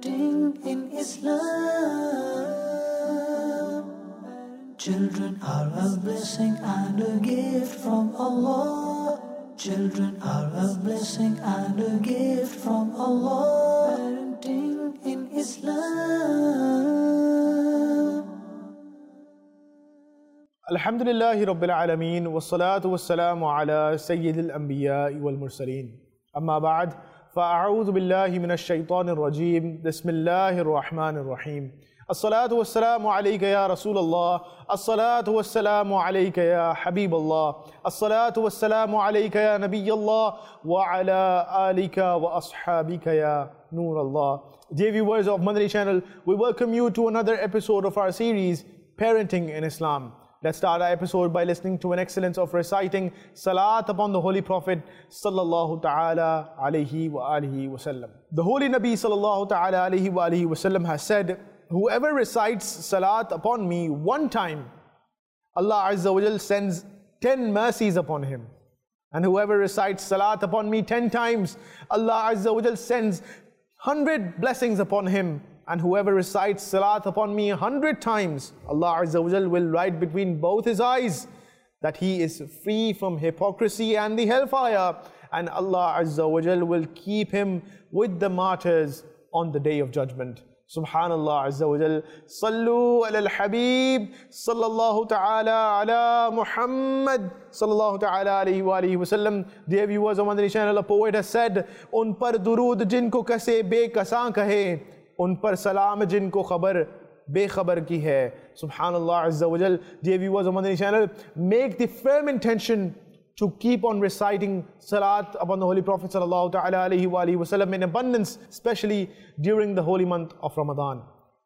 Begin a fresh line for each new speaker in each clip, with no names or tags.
Parenting in Islam. Children are a blessing and a gift from Allah. Children are a blessing and a gift from Allah. Parenting in Islam.
Alhamdulillahi Rabbil Alameen, wassalatu wassalamu ala Sayyidil Anbiya'i wal Mursaleen. Amma ba'd, fa'a'udhu billahi minash shaitanir rajeem. Bismillahir Rahmanir Rahim. As-salatu wassalamu alayka ya Rasulallah. As-salatu wassalamu alayka ya Habiballah. As-salatu wassalamu alayka ya Nabiyallah. Wa ala alika wa ashabika ya Noorallah. Dear viewers of Madani channel, we welcome you to another episode of our series, Parenting in Islam. Let's start our episode by listening to an excellence of reciting Salat upon the Holy Prophet sallallahu ta'ala alayhi wa alihi wa sallam. The Holy Nabi sallallahu ta'ala alayhi wa alihi wa sallam has said, whoever recites Salat upon me one time, Allah Azza wa Jal sends 10 mercies upon him. And whoever recites Salat upon me 10 times, Allah Azza wa Jal sends 100 blessings upon him. And whoever recites Salat upon me 100 times, Allah Azza wa Jal will write between both his eyes that he is free from hypocrisy and the hellfire. And Allah Azza wa Jal will keep him with the martyrs on the day of judgment. Subhanallah Azza wa Jal. Sallu ala al-Habib sallallahu ta'ala ala Muhammad sallallahu ta'ala alayhi wa alihi wa sallam. Dear viewers of Madani channel, a poet has said, Un par durood jinko kase bekasan kahe, उन पर सलाम जिनको खबर बेखबर की है. Subhanallah Azza wa Jal. Dear viewers of Madani channel, make the firm intention to keep on reciting Salat upon the Holy Prophet sallallahu ta'ala alayhi wa alihi wa sallam in abundance, especially during the holy month of Ramadan.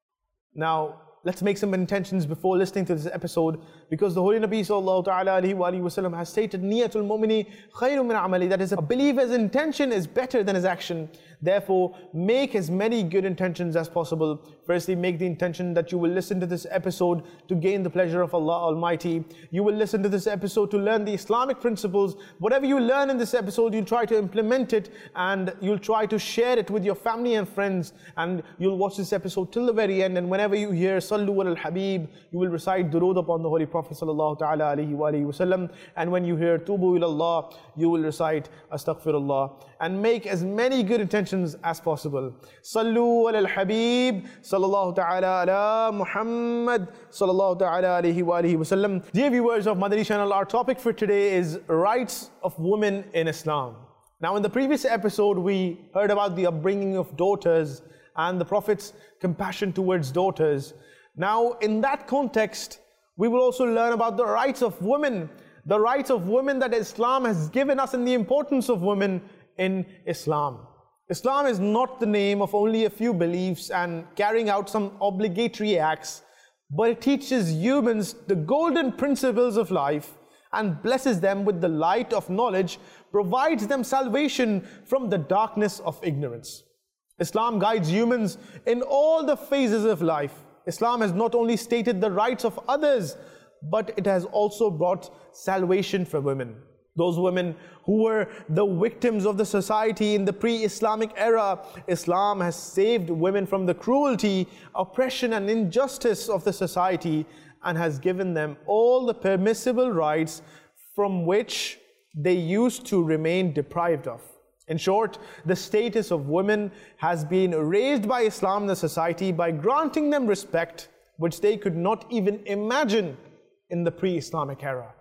Now, let's make some intentions before listening to this episode, because the Holy Nabi sallallahu ta'ala alayhi wa alihi wa sallam has stated, Niyatul mu'mini khayru min amali, that is, a believer's intention is better than his action. Therefore, make as many good intentions as possible. Firstly, make the intention that you will listen to this episode to gain the pleasure of Allah Almighty. You will listen to this episode to learn the Islamic principles. Whatever you learn in this episode, you'll try to implement it, and you'll try to share it with your family and friends, and you'll watch this episode till the very end. And whenever you hear Sallu ala al-Habib, you will recite durood upon the Holy Prophet sallallahu ta'ala alayhi wa alihi wa sallam. And when you hear Tubu ilallah, you will recite Astaghfirullah. And make as many good intentions as possible. Sallu ala al-Habib sallallahu ta'ala ala Muhammad sallallahu ta'ala alayhi wa alihi wa sallam. Dear viewers of Madani channel, our topic for today is rights of women in Islam. Now, in the previous episode, we heard about the upbringing of daughters and the Prophet's compassion towards daughters. Now, in that context, we will also learn about the rights of women, the rights of women that Islam has given us, and the importance of women in Islam. Islam is not the name of only a few beliefs and carrying out some obligatory acts, but it teaches humans the golden principles of life and blesses them with the light of knowledge, provides them salvation from the darkness of ignorance. Islam guides humans in all the phases of life. Islam has not only stated the rights of others, but it has also brought salvation for women. Those women who were the victims of the society in the pre-Islamic era, Islam has saved women from the cruelty, oppression and injustice of the society, and has given them all the permissible rights from which they used to remain deprived of. In short, the status of women has been raised by Islam in the society by granting them respect which they could not even imagine in the pre-Islamic era.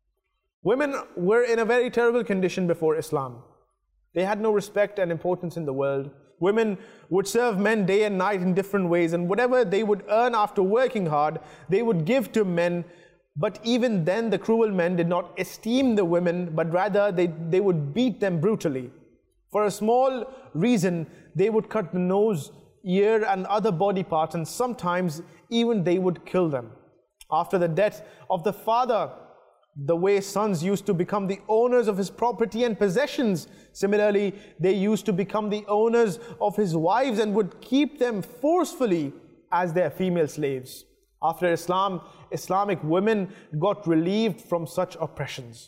Women were in a very terrible condition before Islam. They had no respect and importance in the world. Women would serve men day and night in different ways, and whatever they would earn after working hard, they would give to men. But even then, the cruel men did not esteem the women, but rather they would beat them brutally. For a small reason, they would cut the nose, ear and other body parts, and sometimes even they would kill them. After the death of the father, the way sons used to become the owners of his property and possessions, similarly, they used to become the owners of his wives and would keep them forcefully as their female slaves. After Islam, Islamic women got relieved from such oppressions.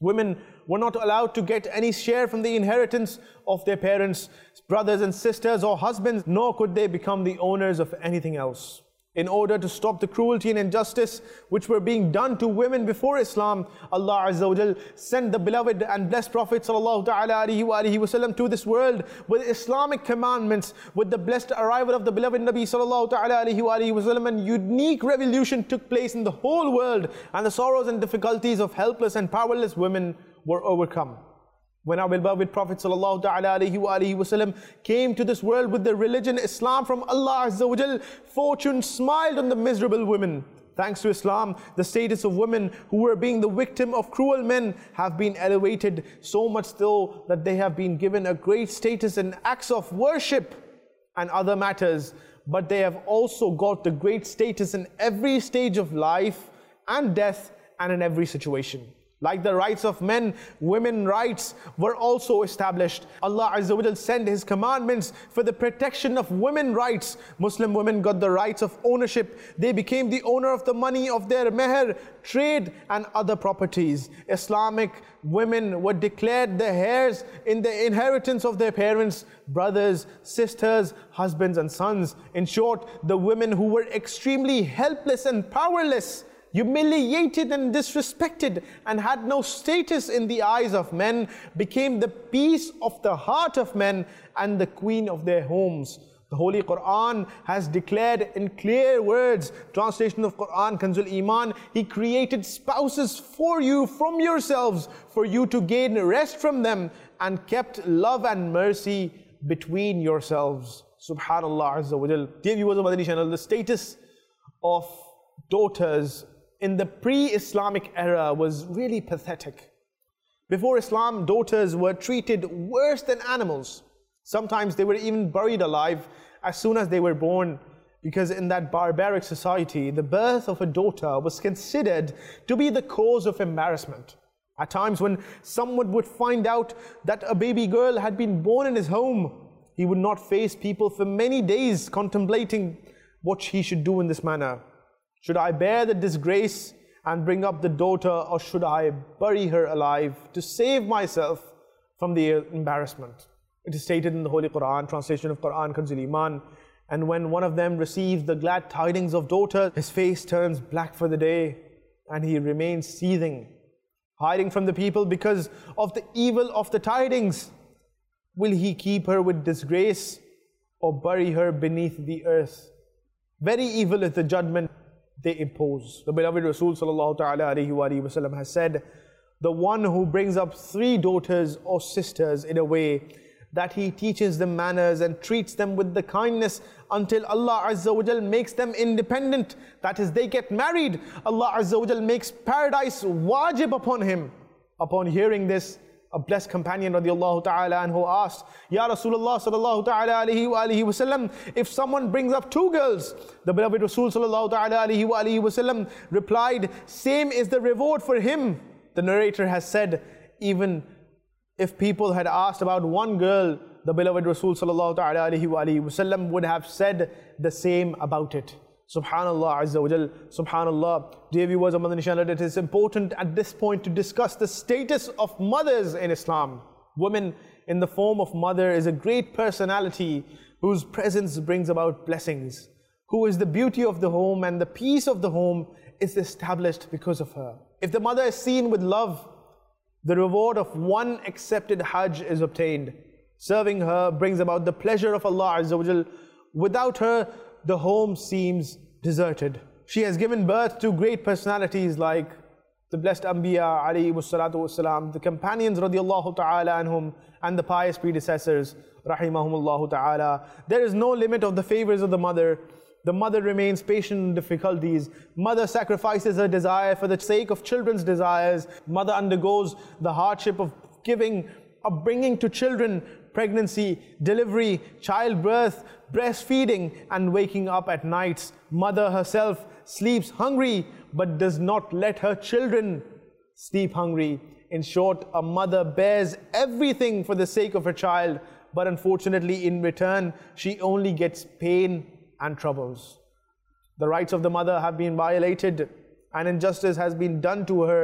Women were not allowed to get any share from the inheritance of their parents, brothers and sisters or husbands, nor could they become the owners of anything else. In order to stop the cruelty and injustice which were being done to women before Islam, Allah Azza wa Jal sent the beloved and blessed Prophet Sallallahu Ta'ala Alaihi Wasallam to this world with Islamic commandments. With the blessed arrival of the beloved Nabi Sallallahu Ta'ala Alaihi Wasallam, a unique revolution took place in the whole world, and the sorrows and difficulties of helpless and powerless women were overcome. When our beloved Prophet Sallallahu Ta'ala Alaihi Wasallam came to this world with the religion Islam from Allah Azza wa Jal, fortune smiled on the miserable women. Thanks to Islam, the status of women who were being the victim of cruel men have been elevated, so much so that they have been given a great status in acts of worship and other matters. But they have also got the great status in every stage of life and death and in every situation. Like the rights of men, women rights were also established. Allah Azza wa Jal sent His commandments for the protection of women rights. Muslim women got the rights of ownership. They became the owner of the money of their meher, trade and other properties. Islamic women were declared the heirs in the inheritance of their parents, brothers, sisters, husbands and sons. In short, the women who were extremely helpless and powerless, humiliated and disrespected, and had no status in the eyes of men, became the peace of the heart of men and the queen of their homes. The Holy Quran has declared in clear words, translation of Quran, Kanzul Iman, He created spouses for you from yourselves, for you to gain rest from them, and kept love and mercy between yourselves. Subhanallah Azza wa Jal. Dear viewers of Madani channel, the status of daughters in the pre-Islamic era was really pathetic. Before Islam, daughters were treated worse than animals. Sometimes they were even buried alive as soon as they were born, because in that barbaric society, the birth of a daughter was considered to be the cause of embarrassment. At times when someone would find out that a baby girl had been born in his home, he would not face people for many days contemplating what he should do in this manner. Should I bear the disgrace and bring up the daughter, or should I bury her alive to save myself from the embarrassment? It is stated in the Holy Quran, translation of Quran, Kanzul Iman, and when one of them receives the glad tidings of daughter, his face turns black for the day, and he remains seething, hiding from the people because of the evil of the tidings. Will he keep her with disgrace or bury her beneath the earth? Very evil is the judgment they impose. The beloved Rasul Sallallahu Ta'ala Alaihi Wasallam has said, the one who brings up 3 daughters or sisters in a way that he teaches them manners and treats them with the kindness until Allah Azza wa Jal makes them independent, that is, they get married, Allah Azza wa Jal makes paradise wajib upon him. Upon hearing this, a blessed companion radiallahu ta'ala anhu asked, Ya Rasulullah sallallahu ta'ala alaihi wasallam, if someone brings up 2 girls, the beloved Rasul sallallahu ta'ala alaihi wasallam replied, same is the reward for him. The narrator has said, even if people had asked about 1 girl, the beloved Rasul sallallahu ta'ala alaihi wasallam would have said the same about it. Subhanallah Azza wa Jal, Subhanallah. Dear viewers of Madani channel, it is important at this point to discuss the status of mothers in Islam. Woman in the form of mother is a great personality whose presence brings about blessings, who is the beauty of the home, and the peace of the home is established because of her. If the mother is seen with love, the reward of 1 accepted Hajj is obtained. Serving her brings about the pleasure of Allah Azza wa Jal. Without her, the home seems deserted. She has given birth to great personalities like the blessed Anbiya alayhi wassalatu wassalam, the companions radiallahu ta'ala anhum, and the pious predecessors rahimahumullahu ta'ala. There is no limit of the favors of the mother. The mother remains patient in difficulties. Mother sacrifices her desire for the sake of children's desires. Mother undergoes the hardship of giving, of bringing to children, pregnancy, delivery, childbirth, breastfeeding, and waking up at nights. Mother herself sleeps hungry, but does not let her children sleep hungry. In short, a mother bears everything for the sake of her child, but unfortunately in return, she only gets pain and troubles. The rights of the mother have been violated, and injustice has been done to her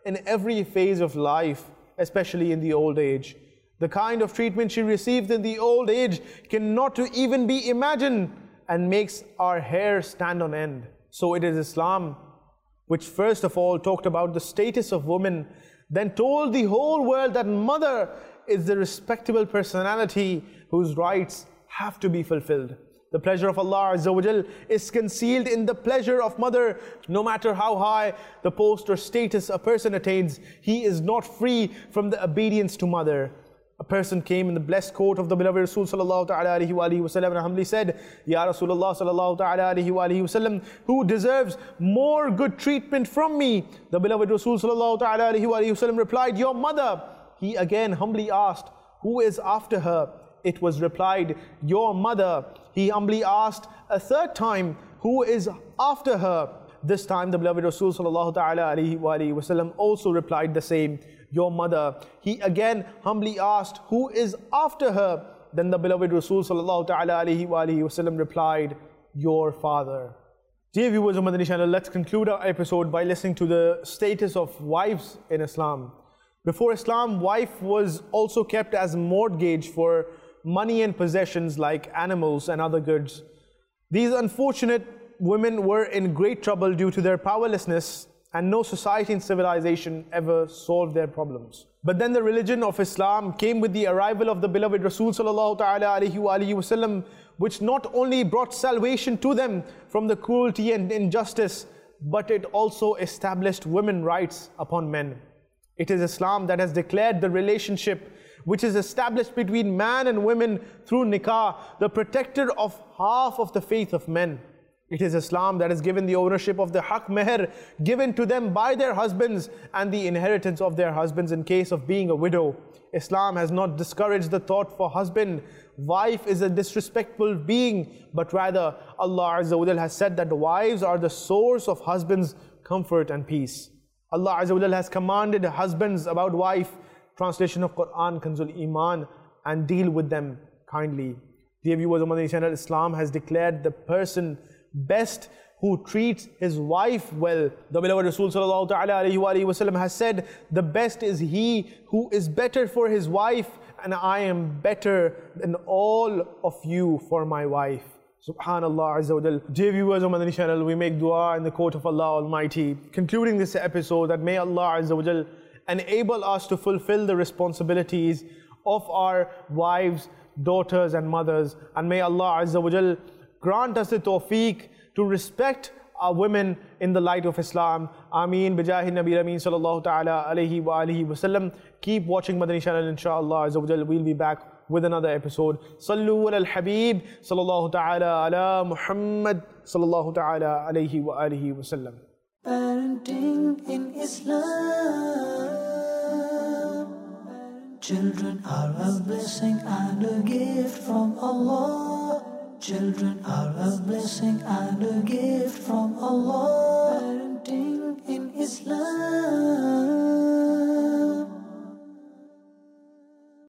in every phase of life, especially in the old age. The kind of treatment she received in the old age cannot even be imagined and makes our hair stand on end. So it is Islam which first of all talked about the status of women, then told the whole world that mother is the respectable personality whose rights have to be fulfilled. The pleasure of Allah Azza wa Jal is concealed in the pleasure of mother. No matter how high the post or status a person attains, he is not free from the obedience to mother. A person came in the blessed court of the beloved Rasul sallallahu ta'ala alayhi wa alihi wasallam and humbly said, Ya Rasulullah sallallahu ta'ala alayhi wa alihi wasallam, who deserves more good treatment from me? The beloved Rasul sallallahu ta'ala alayhi wa alihi wasallam replied, your mother. He again humbly asked, who is after her? It was replied, your mother. He humbly asked a third time, who is after her? This time the beloved Rasul sallallahu ta'ala alayhi wa alihi wasallam also replied the same, your mother. He again humbly asked, who is after her? Then the beloved Rasul sallallahu ta'ala alayhi wa alihi wasallam replied, your father. Dear viewers of Madani Channel, let's conclude our episode by listening to the status of wives in Islam. Before Islam, wife was also kept as mortgage for money and possessions like animals and other goods. These unfortunate women were in great trouble due to their powerlessness, and no society and civilization ever solved their problems. But then the religion of Islam came with the arrival of the beloved Rasul sallallahu ta'ala alayhi wa alihi wasallam, which not only brought salvation to them from the cruelty and injustice, but it also established women's rights upon men. It is Islam that has declared the relationship which is established between man and women through nikah, the protector of half of the faith of men. It is Islam that has given the ownership of the haq meher given to them by their husbands and the inheritance of their husbands in case of being a widow. Islam has not discouraged the thought for husband, wife is a disrespectful being, but rather Allah Azza wa Jal has said that the wives are the source of husbands' comfort and peace. Allah Azza wa Jal has commanded husbands about wife, translation of Quran, Kanzul Iman, and deal with them kindly. Dear viewers of Madani Channel, Islam has declared the person best who treats his wife well. The beloved Rasul sallallahu ta'ala alayhi wa alihi wasallam has said, the best is he who is better for his wife, and I am better than all of you for my wife. Subhanallah Azza wa Jal. Dear viewers of Madani Channel, we make dua in the court of Allah Almighty, concluding this episode, that may Allah Azza wa Jal enable us to fulfill the responsibilities of our wives, daughters and mothers, and may Allah Azza wa Jal grant us the tawfiq to respect our women in the light of Islam. Ameen. Bijahi Nabi Ameen sallallahu ta'ala alayhi wa alihi wa sallam. Keep watching Madani Channel, inshallah Azza wa Jal. We'll be back with another episode. Sallu ala al-Habib sallallahu ta'ala ala Muhammad sallallahu ta'ala alayhi wa alihi wa sallam.
Parenting in Islam. Children are a blessing and a gift from Allah. Children are a blessing and a gift from Allah.